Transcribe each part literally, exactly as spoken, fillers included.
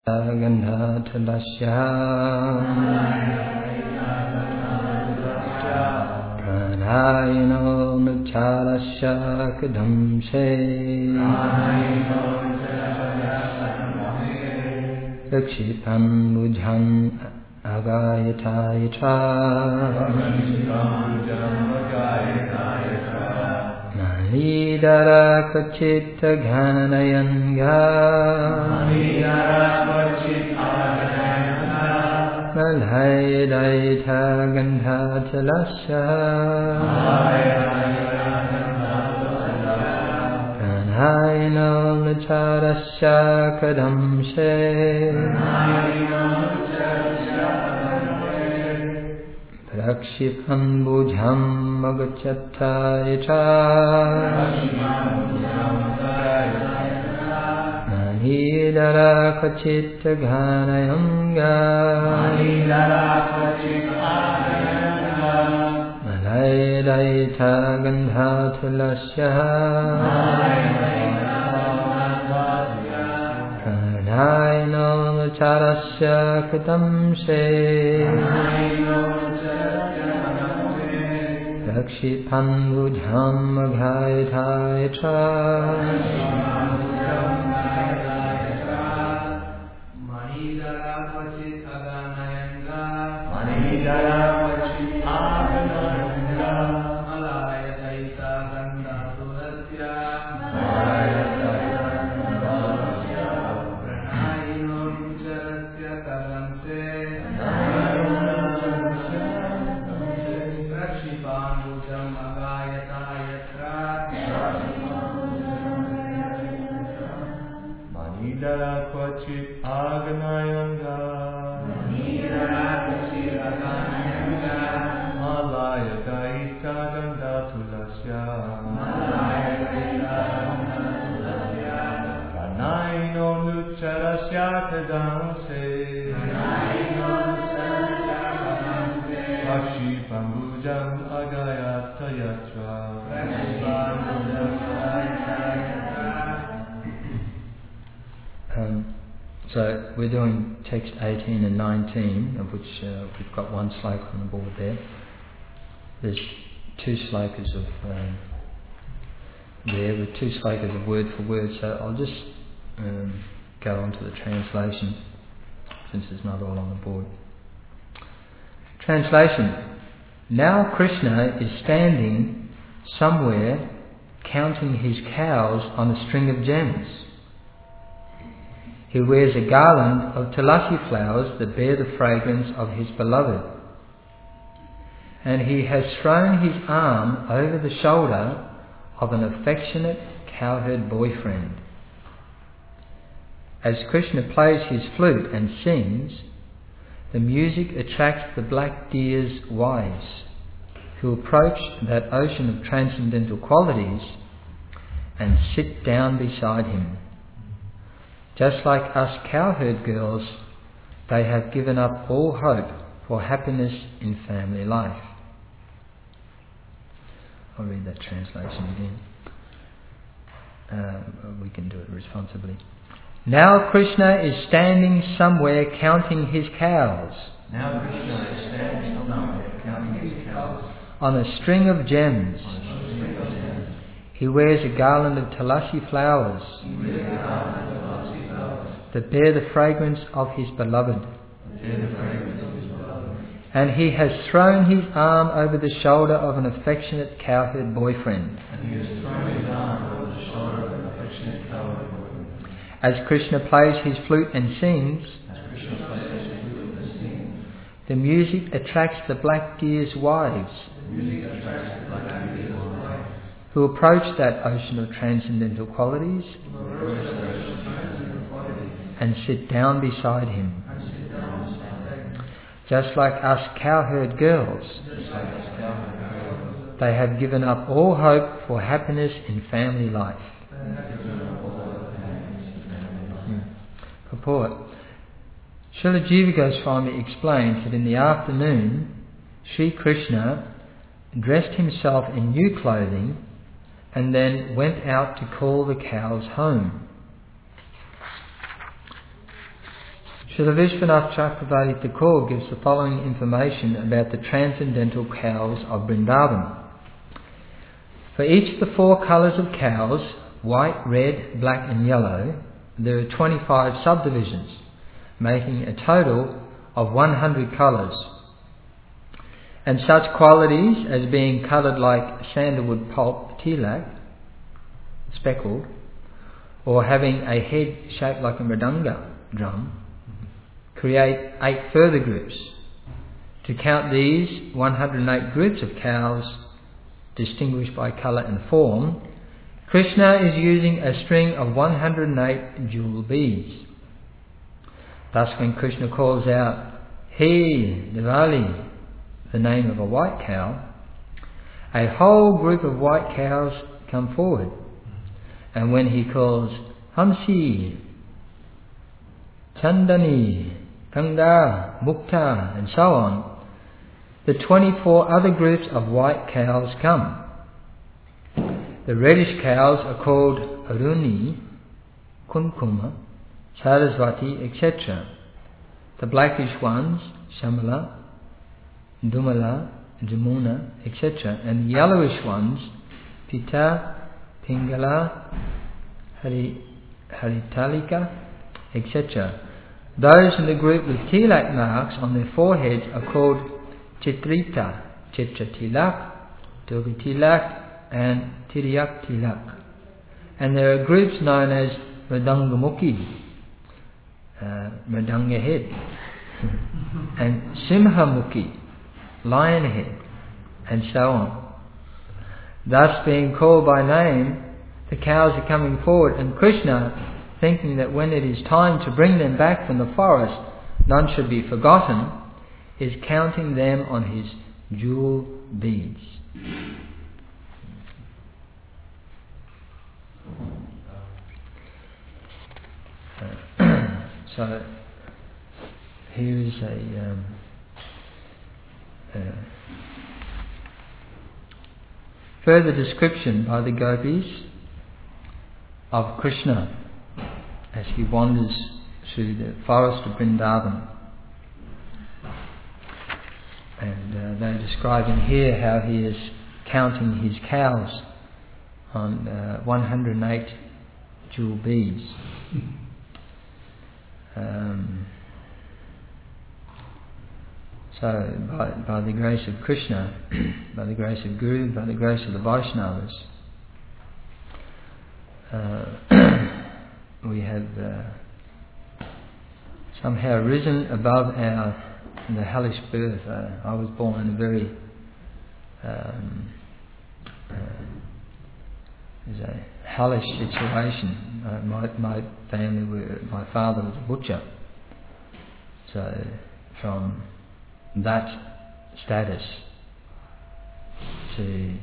Gandhatalasya Pranayano Nuchalasya Kadamse Rakshipan Bujhan Agayatayatra Manidara Kachita Ghanayanga Malhayadaita Gandhatalasya Pranayano Nucharasya Kadamse Rakshipan Bujham Agachatayata Manidara Kachita Ghanayanga Malayadaita Gandhatalasya Pranayano Nucharasya Kadamse Rakshipan Bujham Agayatayatra Manidara Kachit Aganayanga Manidara Kachit Aganayanga Malayadaita Gandhatalasya Malayadaita Gandhatalasya Pranayano Nucharasya Kadamse Manidara Kachit Aganayanga Manidara Kachit Aganayanga Malayadaita Gandhatalasya Malayadaita Gandhatalasya Pranayano Nucharasya Kadamse Pranayano Nucharasya Kadamse Rakshipan Bujham Agayatayatra Rakshipan Bujham Agayatayatra. Um, so we're doing text eighteen and nineteen, of which uh, we've got one sloka on the board there. There's two slokas of um, there with two slokas of word for word. So I'll just um, go on to the translation since it's not all on the board. Translation. Now Krishna is standing somewhere counting his cows on a string of gems. He wears a garland of tulasi flowers that bear the fragrance of his beloved. And he has thrown his arm over the shoulder of an affectionate cowherd boyfriend. As Krishna plays his flute and sings, the music attracts the black deer's wives, who approach that ocean of transcendental qualities and sit down beside him. Just like us cowherd girls, they have given up all hope for happiness in family life. I'll read that translation again. Uh, we can do it responsibly. Now Krishna is standing somewhere counting his cows. Now Krishna is standing somewhere counting his cows. On a string of gems. On a string of gems. He wears a garland of tulasi flowers. He wears a garland of tulasi flowers that bear the fragrance of his beloved. Bear the fragrance of his beloved. And he has thrown his arm over the shoulder of an affectionate cowherd boyfriend. And he has thrown his arm over the shoulder of an affectionate cowherd boyfriend. As Krishna plays his flute and sings, the music attracts the black deer's wives, who approach that ocean of transcendental qualities and sit down beside him. Just like us cowherd girls, they have given up all hope for happiness in family life. Purport. Srila Jiva Goswami explains that in the afternoon, Sri Krishna dressed himself in new clothing and then went out to call the cows home. Srila Vishwanath Chakravarti Thakur gives the following information about the transcendental cows of Vrindavan. For each of the four colours of cows, white, red, black and yellow, there are twenty-five subdivisions, making a total of one hundred colours. And such qualities as being coloured like sandalwood pulp, tilak, speckled, or having a head shaped like a mridanga drum, create eight further groups. To count these one hundred eight groups of cows, distinguished by colour and form, Krishna is using a string of one hundred eight jewel beads. Thus when Krishna calls out, "Hey, Diwali," the name of a white cow, a whole group of white cows come forward. And when he calls Hamsi, Chandani, Ganga, Mukta, and so on, the twenty-four other groups of white cows come. The reddish cows are called Aruni, Kumkuma, Saraswati, et cetera. The blackish ones, Shamala, Dumala, Jamuna, et cetera. And the yellowish ones, Pita, Pingala, Hari, Haritalika, et cetera. Those in the group with tilak marks on their foreheads are called Chitrita, Chitra Tilak, Durga Tilak, and Tiriyak Tilak. And there are groups known as Mridangamukhi, uh, Mridanga head, and Simhamukhi, lion head, and so on. Thus being called by name, the cows are coming forward, and Krishna, thinking that when it is time to bring them back from the forest, none should be forgotten, is counting them on his jewel beads. Uh, so here is a, um, uh, further description by the gopis of Krishna as he wanders through the forest of Vrindavan. And uh, they're describing here how he is counting his cows on uh, one hundred eight jewel beads. Um, so by, by the grace of Krishna, by the grace of Guru, by the grace of the Vaishnavas, uh, we have uh, somehow risen above our the hellish birth. Uh, I was born in a very um, uh, is a hellish situation. Uh, my my family were my father was a butcher, so from that status to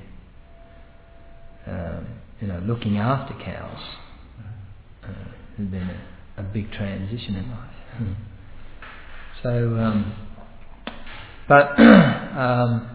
um, you know looking after cows uh, has been a, a big transition in life. So, um, but um,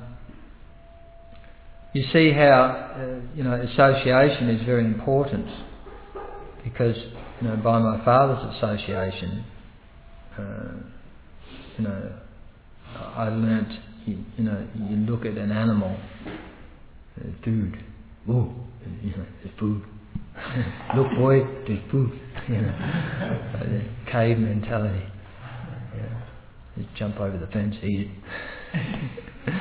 you see how uh, you know association is very important, because you know by my father's association, uh, you know I learnt you, you know you look at an animal, uh, food, oh, you know there's food. Look, boy, there's food. You know, like the cave mentality. Yeah. Just jump over the fence, eat it.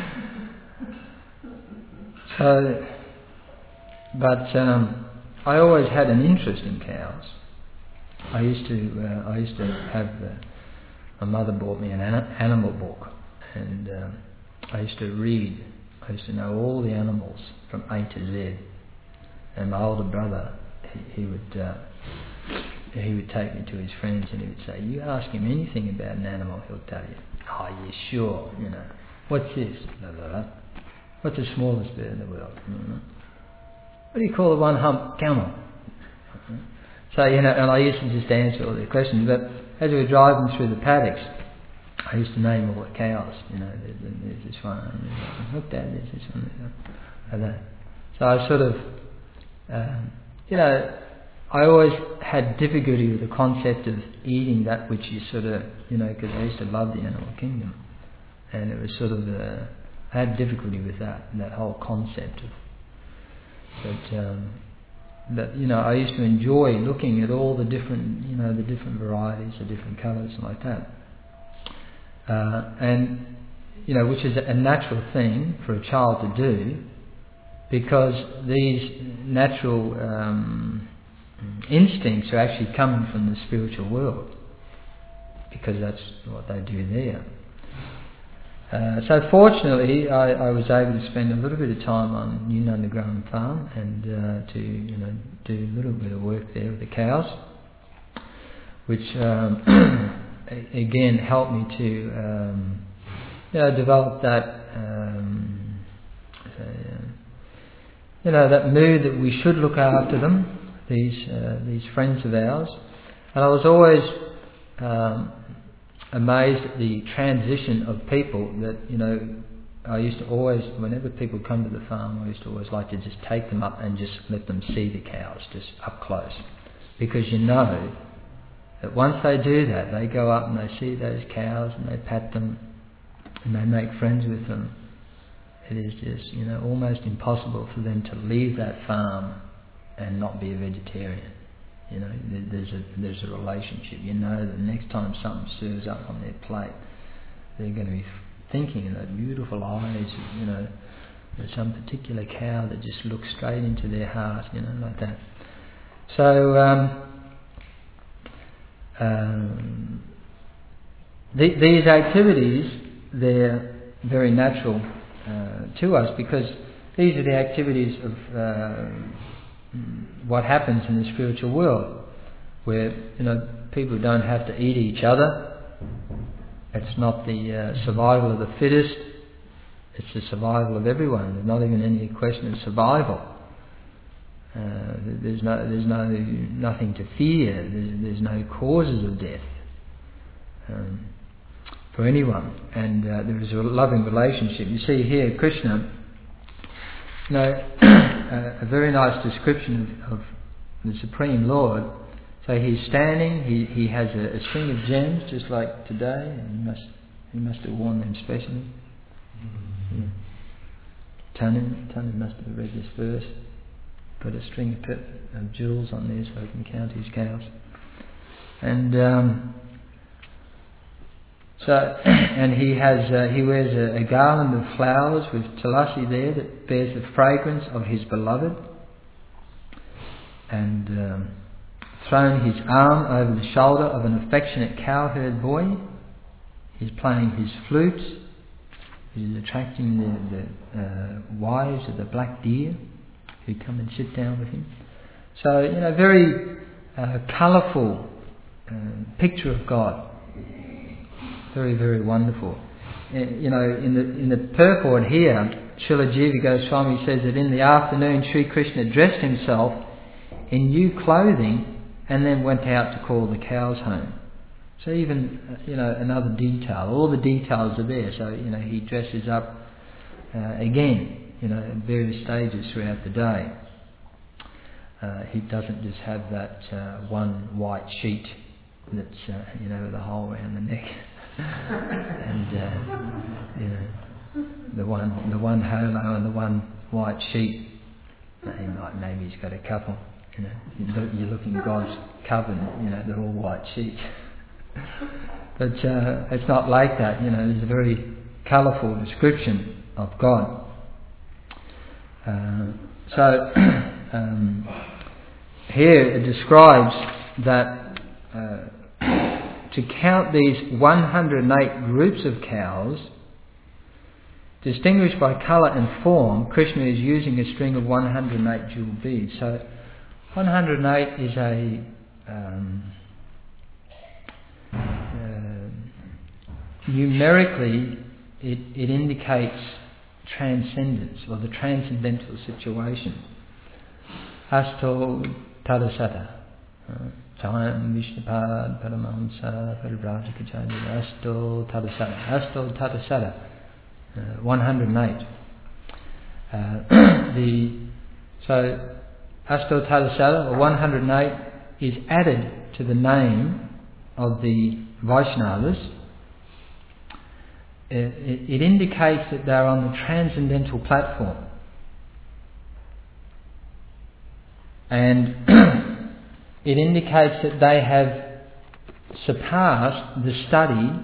So, but um, I always had an interest in cows. I used to, uh, I used to have. Uh, my mother bought me an animal book, and um, I used to read. I used to know all the animals from A to Z. And my older brother, he, he would. Uh, He would take me to his friends and he would say, "You ask him anything about an animal, he'll tell you." "Oh, yeah, sure, you know. What's this? Blah, blah, blah. What's the smallest bird in the world? Mm-hmm. What do you call a one-hump camel?" Mm-hmm. So, you know, and I used to just answer all their questions. But as we were driving through the paddocks, I used to name all the cows. You know, there's, there's this one, there's, look, Dad, there's this one, there's that. So I sort of, um, you know, I always had difficulty with the concept of eating that which you sort of, you know, because I used to love the animal kingdom, and it was sort of, uh, I had difficulty with that, that whole concept of, but, um, that, you know, I used to enjoy looking at all the different, you know, the different varieties, the different colours and like that. Uh, and, you know, which is a natural thing for a child to do, because these natural um, instincts are actually coming from the spiritual world, because that's what they do there. Uh, so fortunately, I, I was able to spend a little bit of time on Yunnan Farm and uh, to, you know, do a little bit of work there with the cows, which um, again helped me to um, you know, develop that um, say, uh, you know, that mood that we should look after them, these uh, these friends of ours. And I was always um, amazed at the transition of people that, you know, I used to always, whenever people come to the farm, I used to always like to just take them up and just let them see the cows, just up close. Because you know that once they do that, they go up and they see those cows and they pat them and they make friends with them. It is just, you know, almost impossible for them to leave that farm and not be a vegetarian. You know, there's a there's a relationship. You know that the next time something serves up on their plate, they're going to be thinking in those beautiful eyes, you know, there's some particular cow that just looks straight into their heart, you know, like that. So, um, um, the, these activities, they're very natural uh, to us, because these are the activities of uh, what happens in the spiritual world, where, you know, people don't have to eat each other. It's not the uh, survival of the fittest, it's the survival of everyone. There's not even any question of survival. Uh, there's no, there's no nothing to fear. There's, there's no causes of death um, for anyone, and uh, there is a loving relationship. You see here, Krishna, you know, a, a very nice description of, of the Supreme Lord. So he's standing, he, he has a, a string of gems, just like today, and he must he must have worn them specially. Yeah. Tanin, Tanin must have read this verse, put a string of, of jewels on there so he can count his cows. And um, so, and he has uh, he wears a, a garland of flowers with tulasi there that bears the fragrance of his beloved, and um, thrown his arm over the shoulder of an affectionate cowherd boy. He's playing his flute. He's attracting the, the uh, wives of the black deer who come and sit down with him. So, you know, very uh, colourful uh, picture of God. Very, very wonderful. Uh, you know, in the in the purport here, Srila Jiva Goswami says that in the afternoon Sri Krishna dressed himself in new clothing and then went out to call the cows home. So even, you know, another detail. All the details are there. So, you know, he dresses up uh, again, you know, at various stages throughout the day. Uh, he doesn't just have that uh, one white sheet that's, uh, you know, with a hole around the neck. and, uh, you know, the one, the one holo and the one white sheet. He might, maybe he's got a couple. You know, you're looking at God's coven, you know, they're all white sheets. But uh, it's not like that, you know, there's a very colourful description of God. Uh, so, um, here it describes that uh, to count these one hundred eight groups of cows, distinguished by colour and form, Krishna is using a string of one hundred eight jewel beads. So, one hundred eight is a um, uh, numerically it, it indicates transcendence, or the transcendental situation. Asto tadasata, Chayam Vishnupad Paramahamsa Parivrajikacharya, Asto tadasata, Asto tadasata, one hundred eight. Uh, the so Ashtotalasala, or one hundred eight, is added to the name of the Vaishnavas, it, it, it indicates that they're on the transcendental platform. And it indicates that they have surpassed the study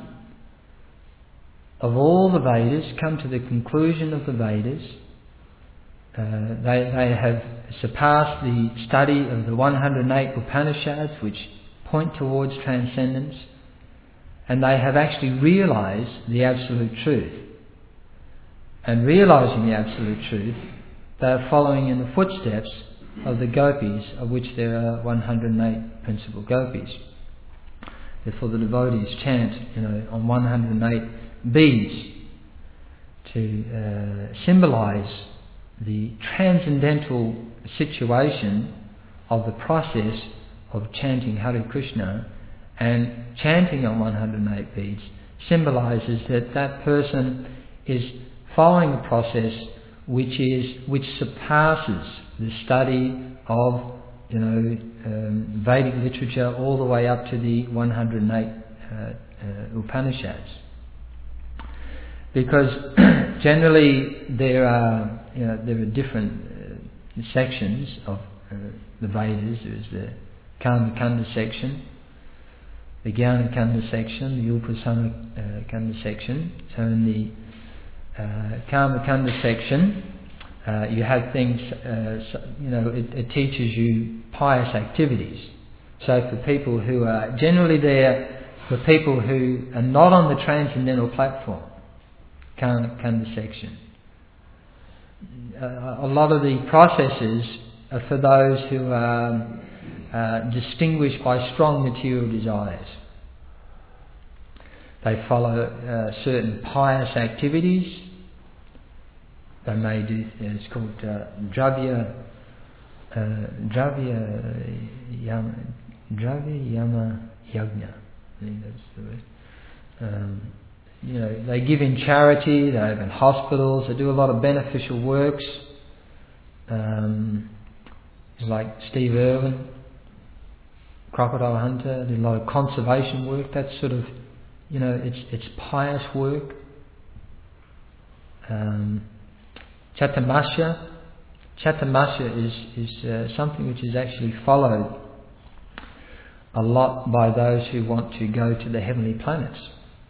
of all the Vedas, come to the conclusion of the Vedas. Uh, they, they have surpassed the study of the one hundred eight Upanishads, which point towards transcendence, and they have actually realised the absolute truth. And realising the absolute truth, they are following in the footsteps of the gopis, of which there are one hundred eight principal gopis. Therefore the devotees chant, you know, on one hundred eight beads to uh, symbolise the transcendental situation of the process of chanting Hare Krishna, and chanting on one hundred eight beads symbolises that that person is following a process which is which surpasses the study of, you know, um, Vedic literature all the way up to the one hundred eight uh, uh, Upanishads. Because generally there are, you know, there are different uh, sections of uh, the Vedas. There is the Karma-kanda section, the Jnana-kanda section, the Upasana-kanda section. So in the uh, Karma-kanda section, uh, you have things, uh, so, you know, it, it teaches you pious activities. So for people who are, generally there, for people who are not on the transcendental platform, Karma-kanda section. Uh, a lot of the processes are for those who are uh, distinguished by strong material desires. They follow uh, certain pious activities. They may do, it's called uh, dravya, uh, dravya yama, dravya yama yajna. I think that's the word. Um, You know, they give in charity, they open hospitals, they do a lot of beneficial works. Um, like Steve Irwin, crocodile hunter, did a lot of conservation work. That's sort of, you know, it's it's pious work. Um, Chatamasya, Chatamasya is is uh, something which is actually followed a lot by those who want to go to the heavenly planets.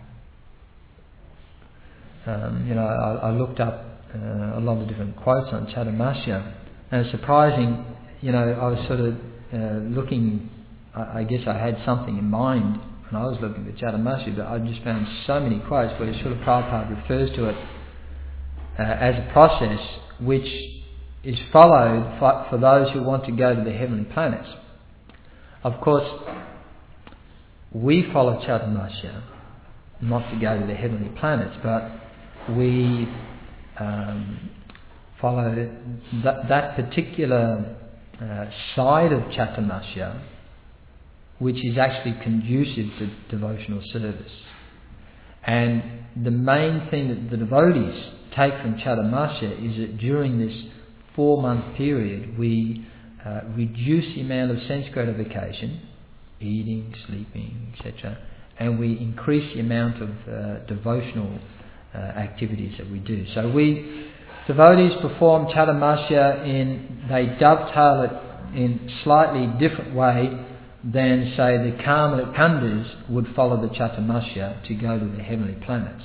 Um, you know, I, I looked up uh, a lot of different quotes on Chatamasya, and it's surprising. You know, I was sort of uh, looking. I, I guess I had something in mind when I was looking at Chatamasya, but I just found so many quotes where Srila Prabhupada refers to it uh, as a process which is followed for, for those who want to go to the heavenly planets. Of course, we follow Chatamasya not to go to the heavenly planets, but we um, follow that, that particular uh, side of Chatamasya, which is actually conducive to devotional service. And the main thing that the devotees take from Chatamasya is that during this four-month period we uh, reduce the amount of sense gratification, eating, sleeping, et cetera, and we increase the amount of uh, devotional uh, activities that we do. So we, devotees perform Chatamasya in, they dovetail it in slightly different way than, say, the Karma Kandas would follow the Chatamasya to go to the heavenly planets.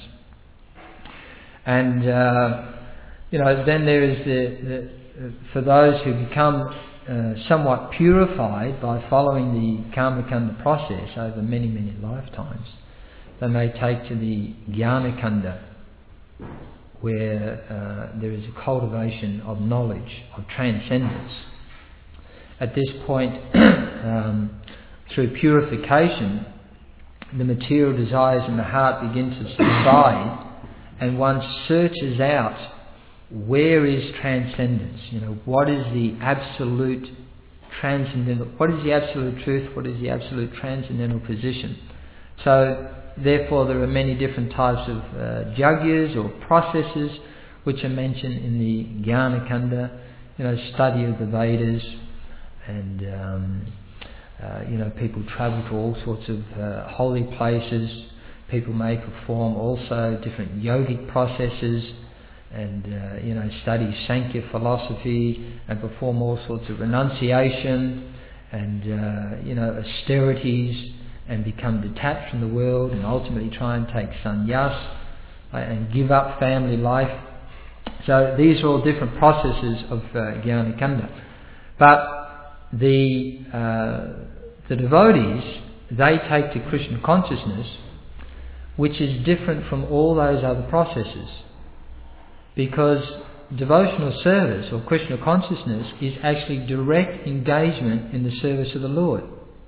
And, uh, you know, then there is the, the uh, for those who become uh, somewhat purified by following the Karma Kanda process over many, many lifetimes, they may take to the Jnana Kanda, where uh, there is a cultivation of knowledge, of transcendence. At this point, um, through purification, the material desires in the heart begin to subside, and one searches out where is transcendence. You know, what is the absolute transcendental? What is the absolute truth? What is the absolute transcendental position? So, therefore, there are many different types of uh, jagyas or processes which are mentioned in the Jnana Kanda. You know, study of the Vedas, and um, uh, you know, people travel to all sorts of uh, holy places. People may perform also different yogic processes, and uh, you know, study Sankhya philosophy, and perform all sorts of renunciation and uh, you know, austerities, and become detached from the world, and ultimately try and take sannyas uh, and give up family life. So these are all different processes of uh, Jnana Kanda. But the uh, the devotees, they take to Krishna consciousness, which is different from all those other processes, because devotional service or Krishna consciousness is actually direct engagement in the service of the Lord.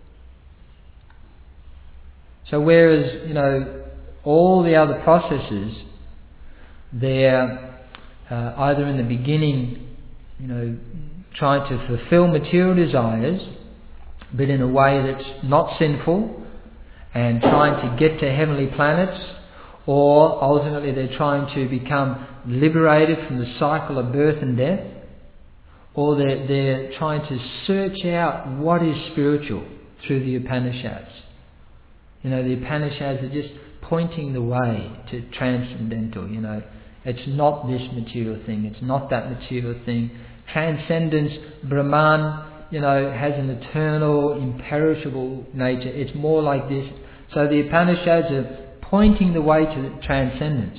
So whereas, you know, all the other processes, they're uh, either in the beginning, you know, trying to fulfill material desires, but in a way that's not sinful, and trying to get to heavenly planets, or ultimately they're trying to become liberated from the cycle of birth and death, or they're, they're trying to search out what is spiritual through the Upanishads. You know, the Upanishads are just pointing the way to transcendental, you know. It's not this material thing, it's not that material thing. Transcendence, Brahman, you know, has an eternal, imperishable nature. It's more like this. So the Upanishads are pointing the way to transcendence.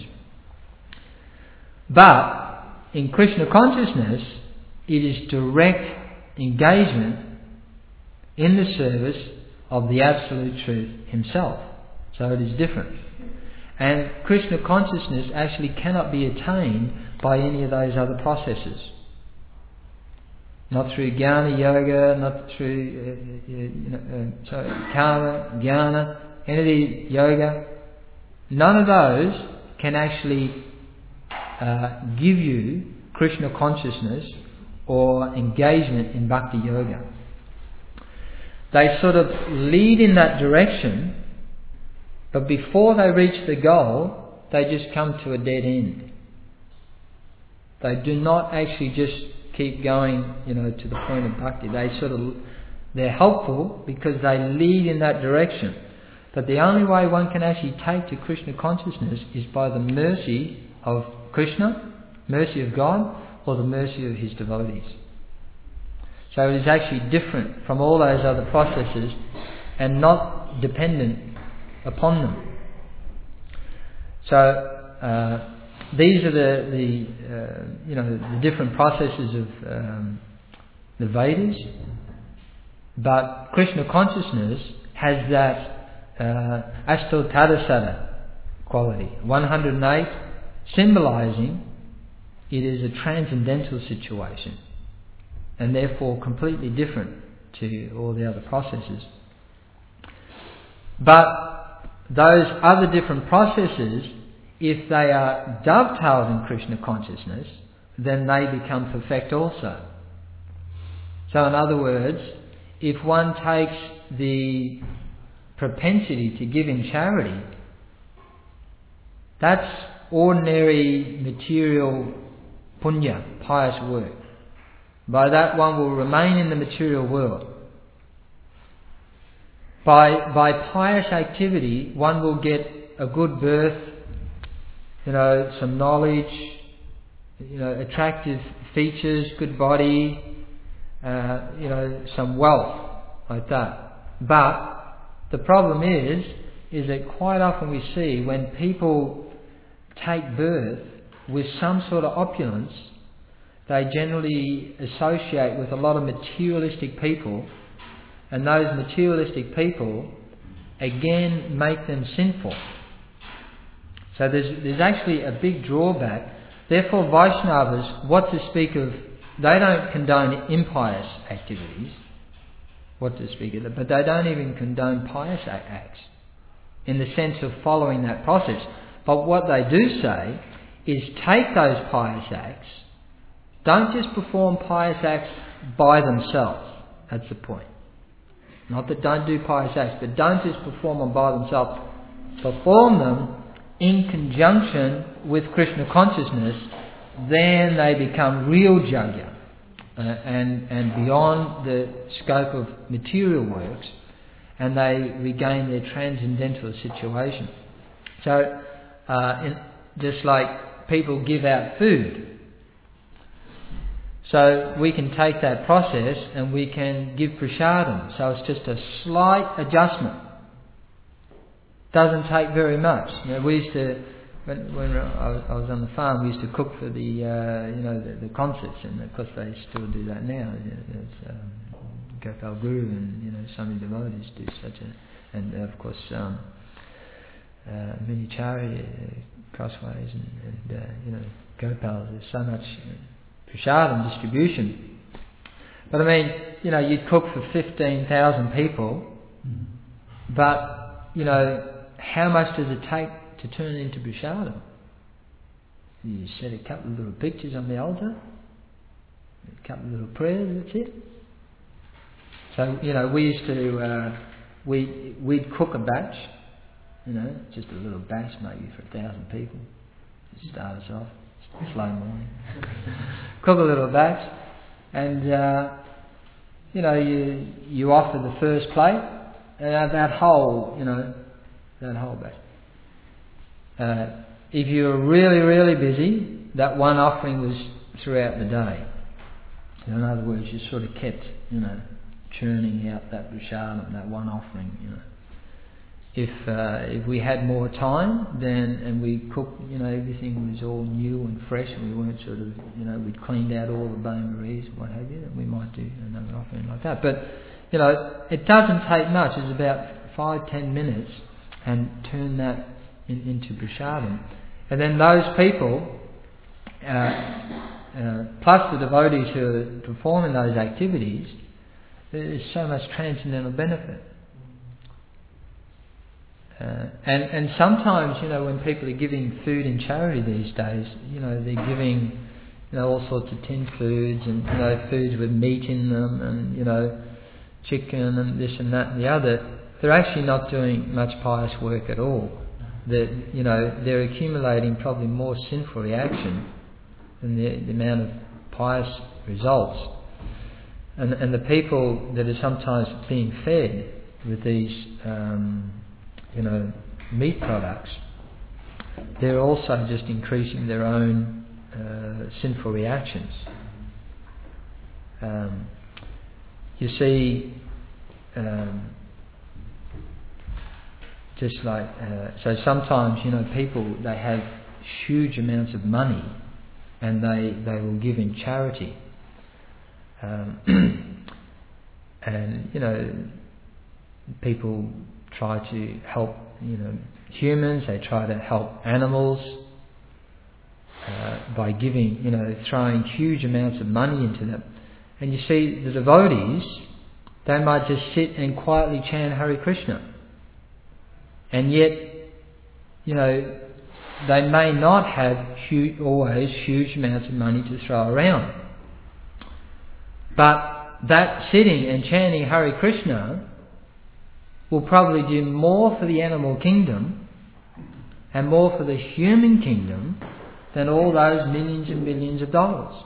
But in Krishna consciousness, it is direct engagement in the service of the Absolute Truth Himself. So it is different. And Krishna consciousness actually cannot be attained by any of those other processes. Not through Jnana Yoga, not through uh, you know, uh, sorry, Karma, Jnana, any of the yoga. None of those can actually uh, give you Krishna consciousness or engagement in Bhakti Yoga. They sort of lead in that direction, but before they reach the goal, they just come to a dead end. They do not actually just keep going, you know, to the point of bhakti. They sort of, they're helpful because they lead in that direction. But the only way one can actually take to Krishna consciousness is by the mercy of Krishna, mercy of God, or the mercy of His devotees. So it is actually different from all those other processes and not dependent upon them. So uh, these are the, the uh, you know, the different processes of um, the Vedas, but Krishna consciousness has that uh, Astotadasada quality, one hundred eight, symbolizing it is a transcendental situation, and therefore completely different to all the other processes. But those other different processes, if they are dovetailed in Krishna consciousness, then they become perfect also. So in other words, if one takes the propensity to give in charity, that's ordinary material punya, pious work. By that one will remain in the material world. By, by pious activity, one will get a good birth, you know, some knowledge, you know, attractive features, good body, uh, you know, some wealth, like that. But the problem is, is that quite often we see when people take birth with some sort of opulence, they generally associate with a lot of materialistic people, and those materialistic people again make them sinful. So there's there's actually a big drawback. Therefore Vaishnavas, what to speak of, they don't condone impious activities, what to speak of that, but they don't even condone pious acts in the sense of following that process. But what they do say is take those pious acts, don't just perform pious acts by themselves. That's the point. Not that don't do pious acts, but don't just perform them by themselves. Perform them in conjunction with Krishna consciousness, then they become real yajna. uh, and, and beyond the scope of material works, and they regain their transcendental situation. So, uh, in, just like people give out food, so we can take that process and we can give prasadam. So it's just a slight adjustment. Doesn't take very much. You know, we used to, when, when I, was, I was on the farm, we used to cook for the, uh, you know, the, the concerts, and of course they still do that now. There's um, Gopal Guru and, you know, so many devotees do such a, and uh, of course um, uh, many charity uh, crossways and, and uh, you know, Gopal. There's so much prasadam distribution. But I mean, you know, you'd cook for fifteen thousand people, but you know, how much does it take to turn it into prasadam? You set a couple of little pictures on the altar, a couple of little prayers, that's it. So, you know, we used to, uh, we, we'd cook a batch, you know, just a little batch maybe for a thousand people, to start us off, slow morning. Cook a little batch, and, uh, you know, you, you offer the first plate, and that whole, you know, that whole batch. Uh, if you were really, really busy, that one offering was throughout the day. So in other words, you sort of kept, you know, churning out that prasadam, that one offering, you know. If uh, if we had more time, then and we cooked, you know, everything was all new and fresh, and we weren't sort of, you know, we'd cleaned out all the bain-maries, what have you, then we might do another offering like that. But you know, it doesn't take much. It's about five, ten minutes, and turn that in, into prasadam. And then those people, uh, uh, plus the devotees who are performing those activities, there's so much transcendental benefit. Uh, and, and sometimes, you know, when people are giving food in charity these days, you know, they're giving, you know, all sorts of tin foods and, you know, foods with meat in them and, you know, chicken and this and that and the other. They're actually not doing much pious work at all. That, you know, they're accumulating probably more sinful reaction than the, the amount of pious results. And, and the people that are sometimes being fed with these, um, you know, meat products, they're also just increasing their own uh, sinful reactions. Um, you see, um, just like, uh, so sometimes, you know, people, they have huge amounts of money and they, they will give in charity. Um, and, you know, people try to help, you know, humans, they try to help animals uh, by giving, you know, throwing huge amounts of money into them. And you see, the devotees, they might just sit and quietly chant Hare Krishna. And yet, you know, they may not have huge, always huge amounts of money to throw around. But that sitting and chanting Hare Krishna will probably do more for the animal kingdom and more for the human kingdom than all those millions and millions of dollars.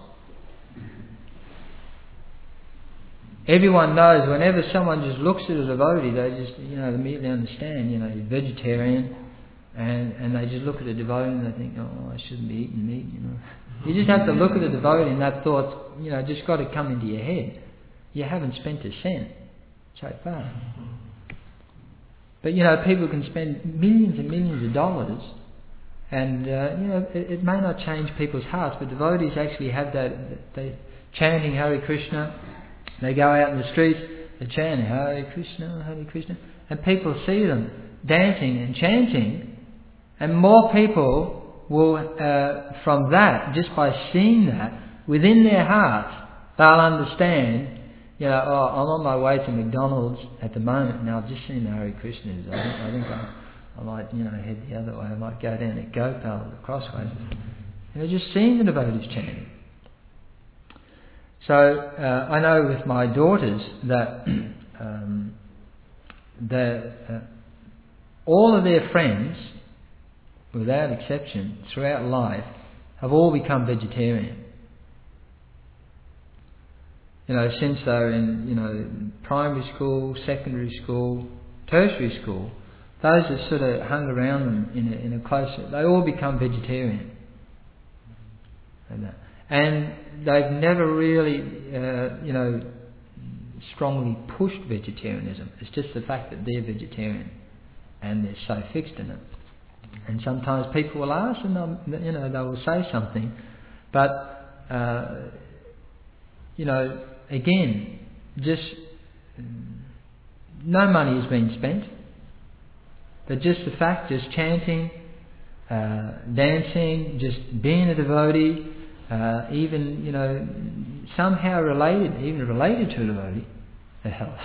Everyone knows whenever someone just looks at a devotee, they just, you know, immediately understand, you know, he's vegetarian, and, and they just look at a devotee and they think, oh, I shouldn't be eating meat, you know. You just have to look at a devotee and that thought's, you know, just got to come into your head. You haven't spent a cent so far. But, you know, people can spend millions and millions of dollars, and, uh, you know, it, it may not change people's hearts, but devotees actually have that, they chanting Hare Krishna. They go out in the streets, they chant Hare Krishna, Hare Krishna, and people see them dancing and chanting, and more people will, uh, from that, just by seeing that, within their hearts, they'll understand, you know, oh, I'm on my way to McDonald's at the moment, now I've just seen the Hare Krishnas, I think, I, think I, I might, you know, head the other way, I might go down at Gopal, the crossways. You know, just seeing the devotees chanting. So uh, I know with my daughters that um, the, uh, all of their friends, without exception, throughout life, have all become vegetarian. you know, since they're in, you know, primary school, secondary school, tertiary school, those that sort of hung around them in a, in a closer, they all become vegetarian. And they've never really, uh, you know, strongly pushed vegetarianism. It's just the fact that they're vegetarian and they're so fixed in it. And sometimes people will ask and they'll, you know, they will say something, but uh, you know, again, just no money has been spent, but just the fact, just chanting, uh, dancing, just being a devotee, uh, even, you know, somehow related, even related to a devotee, that helps.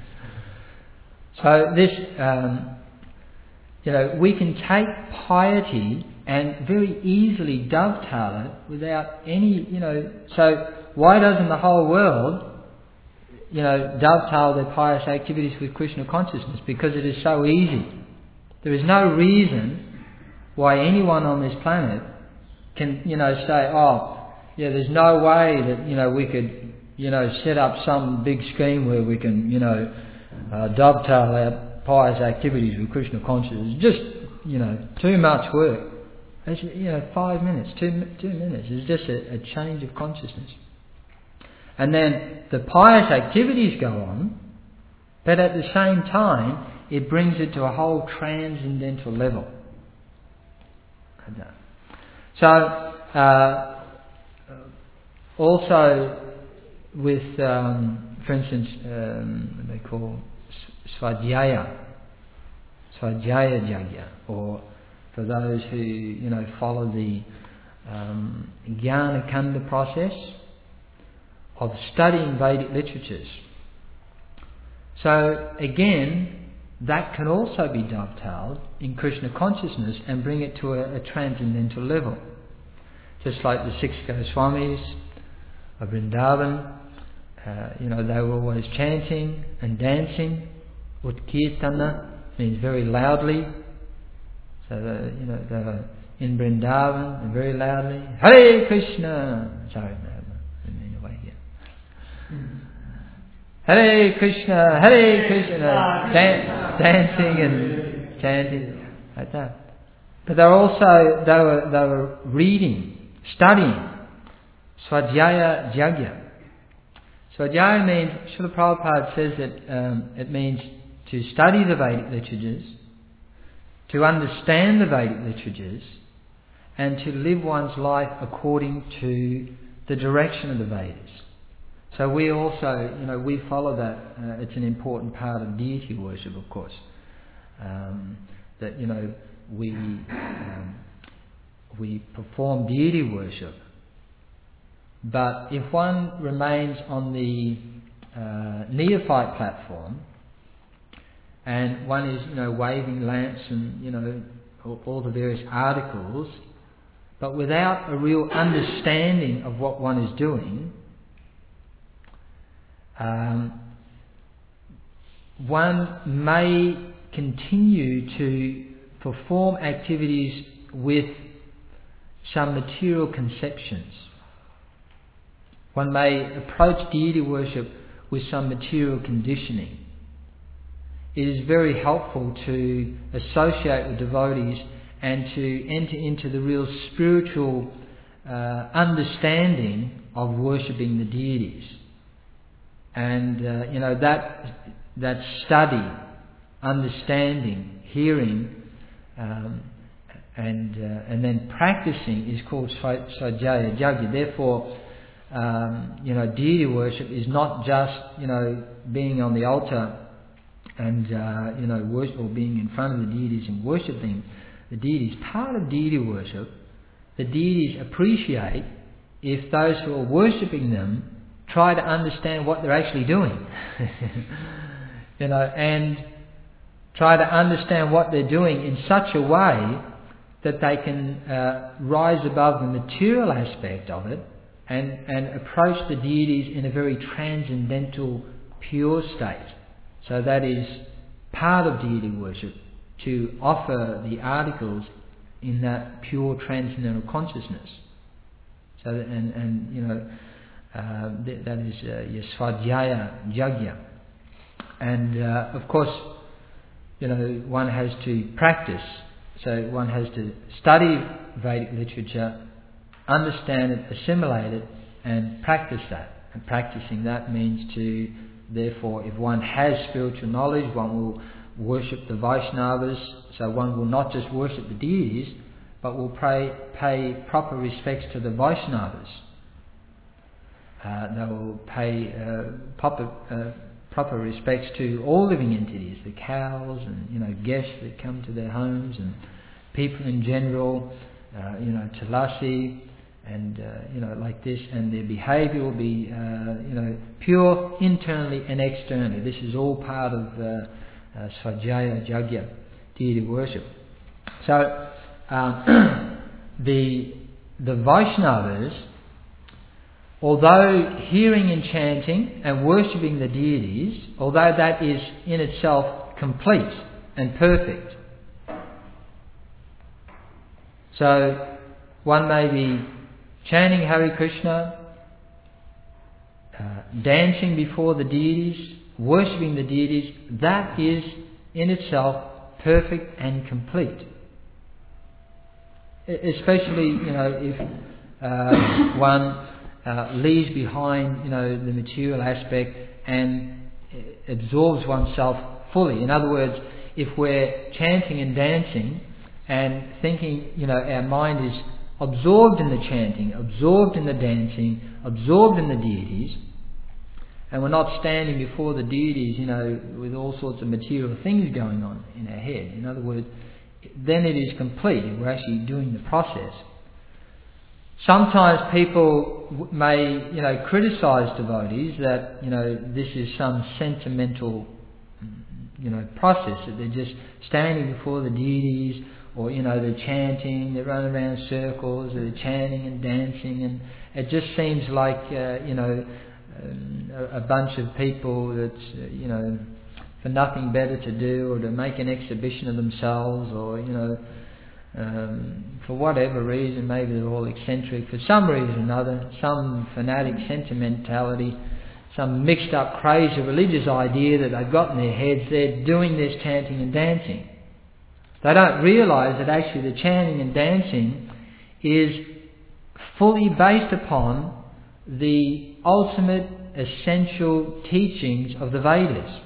So this, um, you know, we can take piety and very easily dovetail it without any, you know, so why doesn't the whole world, you know, dovetail their pious activities with Krishna consciousness? Because it is so easy. There is no reason why anyone on this planet can, you know, say, oh, yeah, there's no way that, you know, we could, you know, set up some big scheme where we can, you know, uh, dovetail our pious activities with Krishna consciousness. It's just, you know, too much work. It's, you know, five minutes, two two minutes. It's just a, a change of consciousness. And then the pious activities go on, but at the same time, it brings it to a whole transcendental level. So, uh, also with, um, for instance, um, what they call Svadhyaya, Svadhyaya Jagya, or for those who, you know, follow the um, Jnana Kanda process of studying Vedic literatures. So again, that can also be dovetailed in Krishna consciousness and bring it to a, a transcendental level. Just like the six Goswamis of Vrindavan, uh, you know, they were always chanting and dancing. Utkirtana means very loudly. So, the, you know, they were in Vrindavan and very loudly, Hare Krishna! Sorry, no, I didn't mean to wait here. Hare Krishna, Hare Krishna, dan- dancing and chanting like that. But they were also they were they were reading, studying. Svadhyaya Jagya. Svadhyaya means, Srila Prabhupada says that um, it means to study the Vedic literatures, to understand the Vedic literatures, and to live one's life according to the direction of the Vedas. So we also, you know, we follow that. Uh, it's an important part of deity worship, of course. Um, that, you know, we um, we perform deity worship. But if one remains on the uh, neophyte platform, and one is, you know, waving lamps and, you know, all, all the various articles, but without a real understanding of what one is doing, Um, one may continue to perform activities with some material conceptions. One may approach deity worship with some material conditioning. It is very helpful to associate with devotees and to enter into the real spiritual uh, understanding of worshipping the deities. And, uh, you know, that that study, understanding, hearing, um, and uh, and then practicing is called Svadhyaya Jagya. Therefore, um, you know, deity worship is not just, you know, being on the altar and, uh, you know, worship, or being in front of the deities and worshipping the deities. Part of deity worship, the deities appreciate if those who are worshipping them try to understand what they're actually doing. You know, and try to understand what they're doing in such a way that they can uh, rise above the material aspect of it and, and approach the deities in a very transcendental, pure state. So that is part of deity worship, to offer the articles in that pure transcendental consciousness. So that, and, and you know, Uh, th- that is uh, your Svadhyaya Yajna. And uh, of course, you know, one has to practice. So one has to study Vedic literature, understand it, assimilate it, and practice that. And practicing that means to, therefore, if one has spiritual knowledge, one will worship the Vaishnavas. So one will not just worship the deities, but will pray, pay proper respects to the Vaishnavas. Uh, they will pay uh, proper, uh, proper respects to all living entities, the cows and, you know, guests that come to their homes and people in general, uh, you know, Tulasi and, uh, you know, like this. And their behaviour will be, uh, you know, pure internally and externally. This is all part of uh, uh, Svadhyaya Yajna, deity worship. So, Um, the the Vaishnavas, although hearing and chanting and worshipping the deities, although that is in itself complete and perfect, so one may be chanting Hare Krishna, uh, dancing before the deities, worshipping the deities, that is in itself perfect and complete. Especially, you know, if uh, one uh, leaves behind, you know, the material aspect and absorbs oneself fully. In other words, if we're chanting and dancing and thinking, you know, our mind is absorbed in the chanting, absorbed in the dancing, absorbed in the deities, and we're not standing before the deities, you know, with all sorts of material things going on in our head. In other words, then it is complete. We're actually doing the process. Sometimes people may, you know, criticise devotees that, you know, this is some sentimental, you know, process, that they're just standing before the deities, or, you know, they're chanting, they're running around circles, they're chanting and dancing, and it just seems like, uh, you know, um, a, a bunch of people that's, uh, you know, for nothing better to do, or to make an exhibition of themselves, or, you know, um, for whatever reason, maybe they're all eccentric, for some reason or another, some fanatic sentimentality, some mixed up crazy religious idea that they've got in their heads, they're doing this chanting and dancing. They don't realise that actually the chanting and dancing is fully based upon the ultimate essential teachings of the Vedas.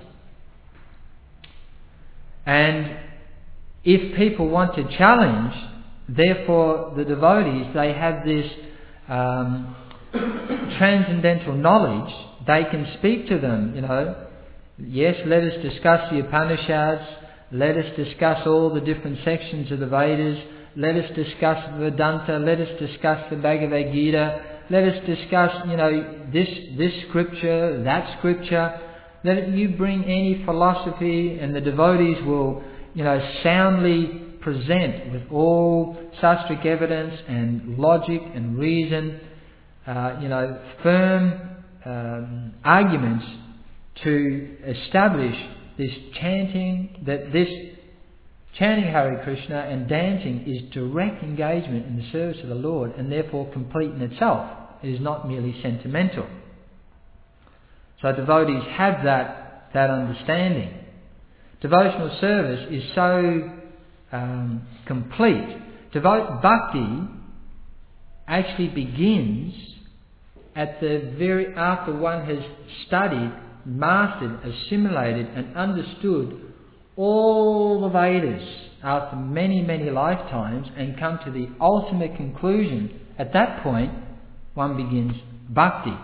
And if people want to challenge, therefore the devotees, they have this um, transcendental knowledge, they can speak to them, you know, yes, let us discuss the Upanishads, let us discuss all the different sections of the Vedas, let us discuss Vedanta, let us discuss the Bhagavad Gita, let us discuss, you know, this this scripture, that scripture. Let you bring any philosophy, and the devotees will, you know, soundly present with all sastric evidence and logic and reason, uh, you know, firm um, arguments to establish this chanting, that this chanting Hare Krishna and dancing is direct engagement in the service of the Lord, and therefore complete in itself. It is not merely sentimental. So devotees have that, that understanding. Devotional service is so um, complete. Devote bhakti actually begins at the very after one has studied, mastered, assimilated and understood all the Vedas after many, many lifetimes, and come to the ultimate conclusion. At that point, one begins bhakti.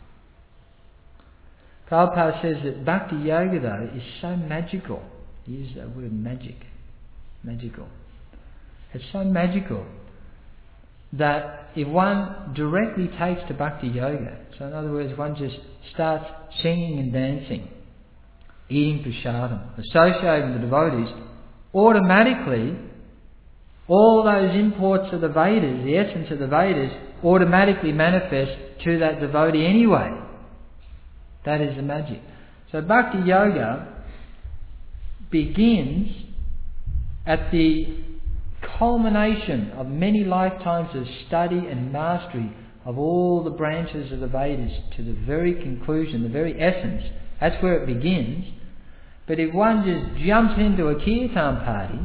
Prabhupada says that bhakti yoga, though, is so magical. He uses that word magic. Magical. It's so magical that if one directly takes to bhakti yoga, so in other words, one just starts singing and dancing, eating prasadam, associating with the devotees, automatically all those imports of the Vedas, the essence of the Vedas, automatically manifest to that devotee anyway. That is the magic. So bhakti yoga begins at the culmination of many lifetimes of study and mastery of all the branches of the Vedas to the very conclusion, the very essence. That's where it begins. But if one just jumps into a kirtan party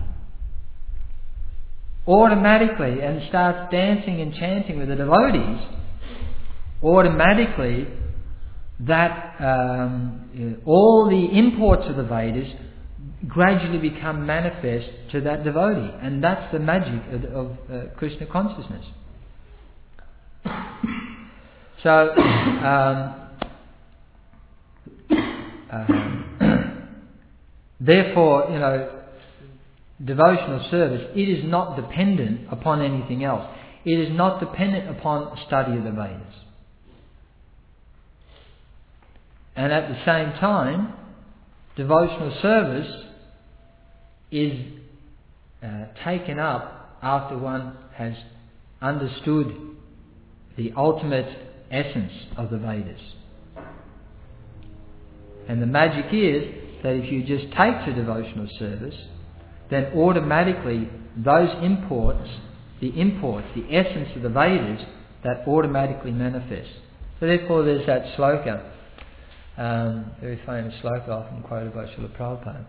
automatically and starts dancing and chanting with the devotees, automatically that um, all the imports of the Vedas gradually become manifest to that devotee, and that's the magic of, of uh, Krishna consciousness. So, um, uh, therefore, you know, devotional service, it is not dependent upon anything else. It is not dependent upon study of the Vedas. And at the same time, devotional service is uh, taken up after one has understood the ultimate essence of the Vedas. And the magic is that if you just take to devotional service, then automatically those imports, the imports, the essence of the Vedas, that automatically manifests. So therefore there's that sloka, um, very famous sloka often quoted by Srila Prabhupada.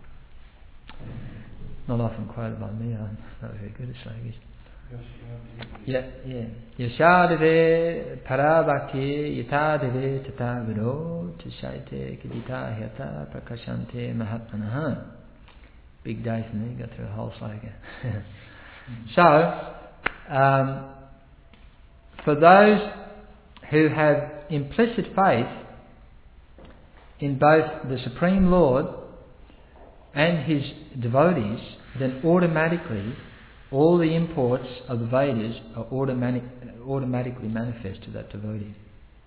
Not often quoted by me, I'm not very good at slokas. Yeah, yeah. Yashadeve parabhakti yatadeve tataviro tishaite kidita hyata prakashante mahatmanaha. Big day for me, got through a whole sloka. So, um, for those who have implicit faith in both the Supreme Lord and His devotees, then automatically all the imports of the Vedas are automatic, automatically manifest to that devotee.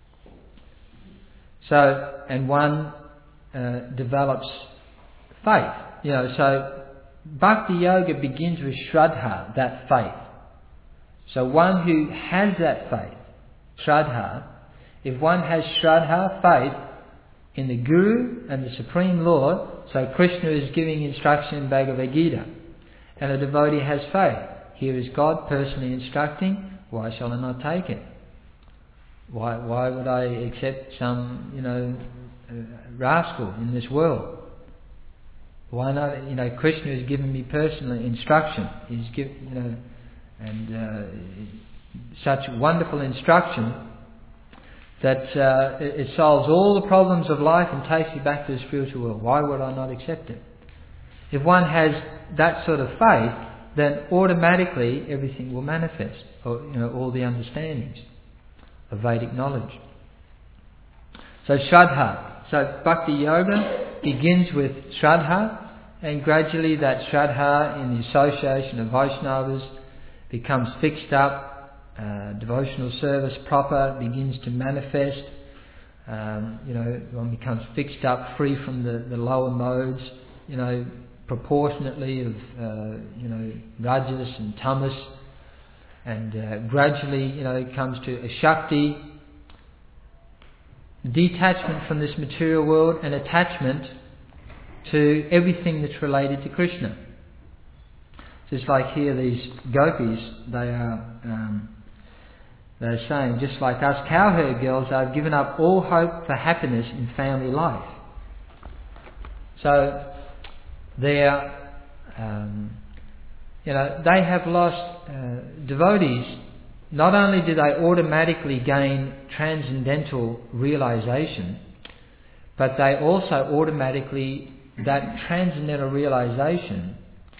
So, and one uh, develops faith. You know, so Bhakti Yoga begins with Shraddha, that faith. So one who has that faith, Shraddha, if one has Shraddha, faith, in the Guru and the Supreme Lord, so Krishna is giving instruction in Bhagavad Gita, and the devotee has faith. Here is God personally instructing, why shall I not take it? Why why would I accept some, you know, uh, rascal in this world? Why not? You know, Krishna has given me personal instruction. He's given, you know, and uh, such wonderful instruction that uh, it, it solves all the problems of life and takes you back to the spiritual world. Why would I not accept it? If one has that sort of faith, then automatically everything will manifest, or, you know, all the understandings of Vedic knowledge. So Shraddha. So Bhakti Yoga begins with Shraddha, and gradually that Shraddha in the association of Vaishnavas becomes fixed up. Uh, devotional service proper begins to manifest. Um, you know, one becomes fixed up, free from the, the lower modes, you know, proportionately of, uh, you know, rajas and tamas. And uh, gradually, you know, it comes to a Shakti, detachment from this material world and attachment to everything that's related to Krishna. Just like here, these gopis, they are... Um, They're saying, just like us cowherd girls, they've given up all hope for happiness in family life. So, they're, um, you know, they have lost uh, devotees. Not only do they automatically gain transcendental realization, but they also automatically, that transcendental realization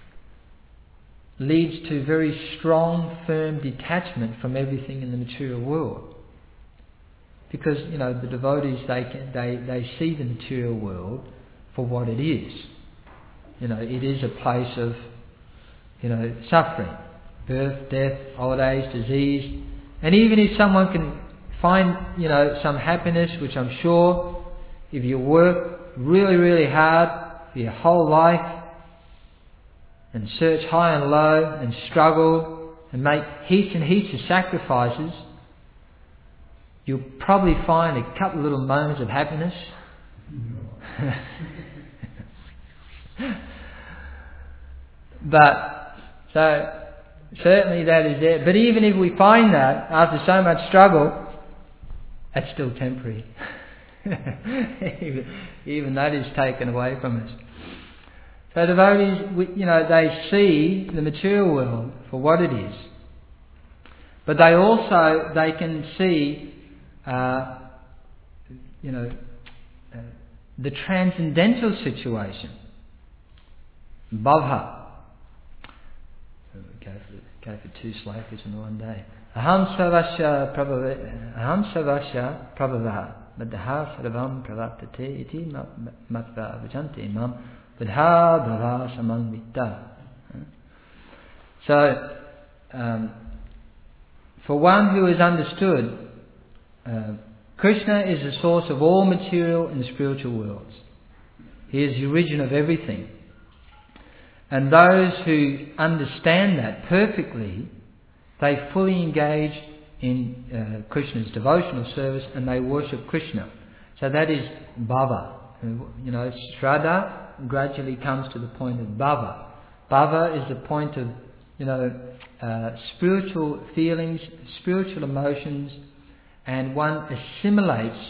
leads to very strong, firm detachment from everything in the material world. Because, you know, the devotees, they can, they, they see the material world for what it is. You know, it is a place of, you know, suffering. Birth, death, old age, disease. And even if someone can find, you know, some happiness, which I'm sure, if you work really, really hard for your whole life, and search high and low, and struggle, and make heaps and heaps of sacrifices, you'll probably find a couple of little moments of happiness. But, so, certainly that is there. But even if we find that after so much struggle, that's still temporary. even, even that is taken away from us. So devotees, you know, they see the material world for what it is, but they also they can see, uh, you know, uh, the transcendental situation, bhavha. Go for, go for two slokas in one day. Aham sarvasya prabhava, aham sarvasya prabhava, madha sarvam pravartate iti matva vajanti mam vadha bhava samangvita. So, um, for one who has understood, uh, Krishna is the source of all material and spiritual worlds. He is the origin of everything. And those who understand that perfectly, they fully engage in uh, Krishna's devotional service and they worship Krishna. So that is bhava. You know, Shraddha gradually comes to the point of bhava. Bhava is the point of, you know, uh, spiritual feelings, spiritual emotions, and one assimilates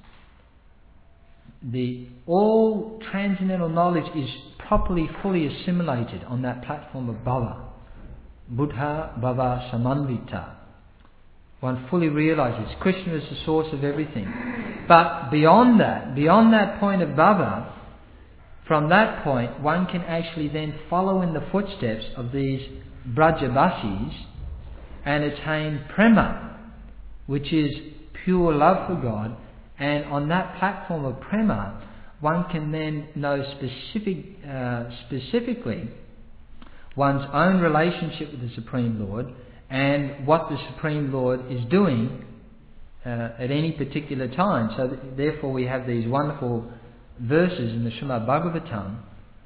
the all transcendental knowledge is properly, fully assimilated on that platform of bhava. Buddha bhava samanvita. One fully realizes Krishna is the source of everything. But beyond that, beyond that point of bhava, from that point one can actually then follow in the footsteps of these Brajavasis and attain prema, which is pure love for God. And on that platform of prema, one can then know specific, uh, specifically one's own relationship with the Supreme Lord and what the Supreme Lord is doing uh, at any particular time. So th- therefore we have these wonderful verses in the Srimad Bhagavatam